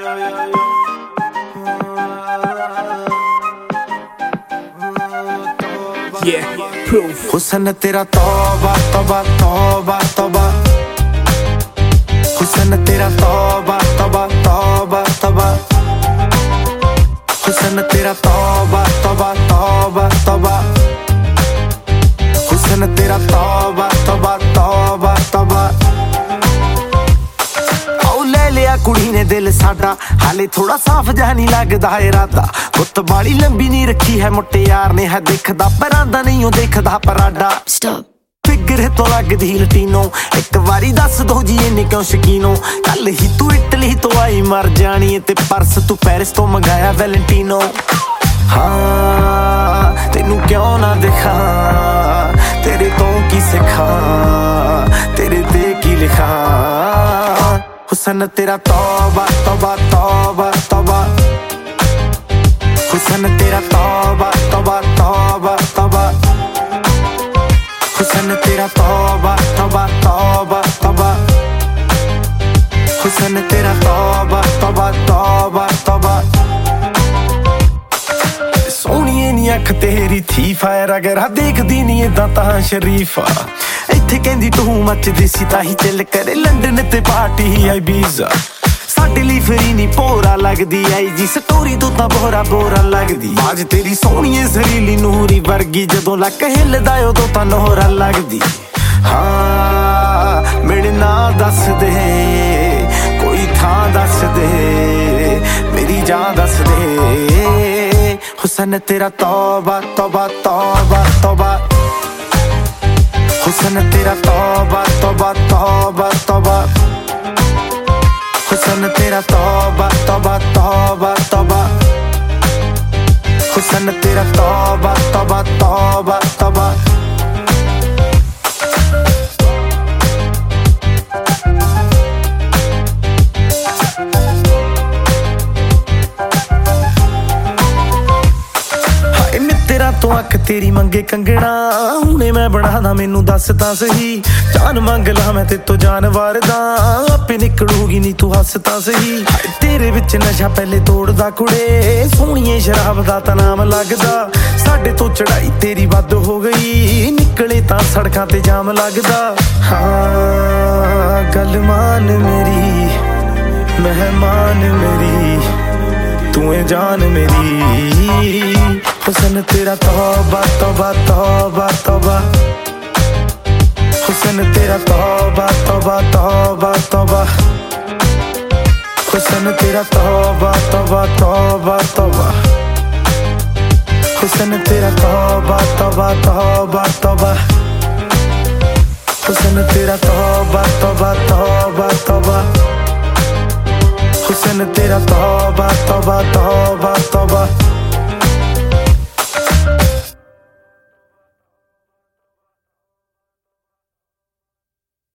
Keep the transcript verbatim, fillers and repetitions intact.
Yeah, proof. हुस्न तेरा तौबा तौबा तौबा तौबा, हुस्न तेरा तौबा तौबा तौबा तौबा, हुस्न तेरा तौबा तौबा तौबा तौबा, हुस्न तेरा तौबा तौबा तौबा तौबा। आओ ले लिया कुड़ी ने दिल साडा, हाले थोड़ा साफ जहा नहीं लगदा इरादा। गुत्त बाली लंबी नहीं रखी है मुट्टे यार ने, है दिखदा परांदा नहीं ओ देखदा पराडा। फिगर तो लगदी लटीनो, एक वारी दस दो जी इन्नी क्यों शकीनो। कल ही तू इटली तो आई मर जानी, ते परस तू पेरिस तो मंगाया वैलेंटीनो। हाँ तेनू क्यों ना दिखा, तेरे तो की सिखा, तेरे ते की लिखा। हुस्न तेरा तौबा तौबा तौबा तौबा, हुस्न तेरा तौबा तौबा तौबा तौबा, हुस्न तेरा तौबा तौबा तौबा तौबा, हुस्न तेरा तौबा तौबा तौबा तौबा। सोहणीए नी अख तेरी थी फायर, अगर देखदी नी इदां तां शरीफा। इत्थे कहंदी तू मचदी सी ताही चिल करे, लंडन ते पार्टी आई बीजा। साडे लई फ्री नी भोरा लगदी आई जी, स्टोरी तू तां बोरा बोरा लगदी। बाज तेरी सोहणीए सरीली नूरी वर्गी, जदों लक हिलदा उदों तां नोहरा लगदी। हाँ मेरे नां दस दे, कोई थां दस दे, मेरी जान दस दे। हुस्न तेरा तौबा तौबा तौबा तौबा, हुस्न तेरा तौबा तौबा तौबा तौबा, हुस्न तेरा तौबा तौबा तौबा तौबा, हुस्न तेरा तौबा तौबा तौबा तौबा। तो अख तेरी मंगे कंगना, हुणे मैं बनादा मैनू दस तां सही। जान मंग ला मैं ते तो जान वारदा, आपे निकलूगी नी तू हस तां सही। तेरे विच नशा पहले तोड़दा कुड़े, सोहणीए शराब दा तां नाम लगदा। साडे तो चढ़ाई तेरी वध हो गई, निकले तां सड़कां ते जाम लगदा। हाँ गल मान मेरी, मेहमान मेरी, तू है जान मेरी। हुस्न तेरा तौबा तौबा तौबा तौबा, हुस्न तेरा तौबा तौबा तौबा तौबा, हुस्न तेरा तौबा तौबा तौबा तौबा, हुस्न तेरा तौबा तौबा तौबा तौबा, हुस्न तेरा तौबा तौबा तौबा तौबा, हुस्न तेरा तौबा तौबा।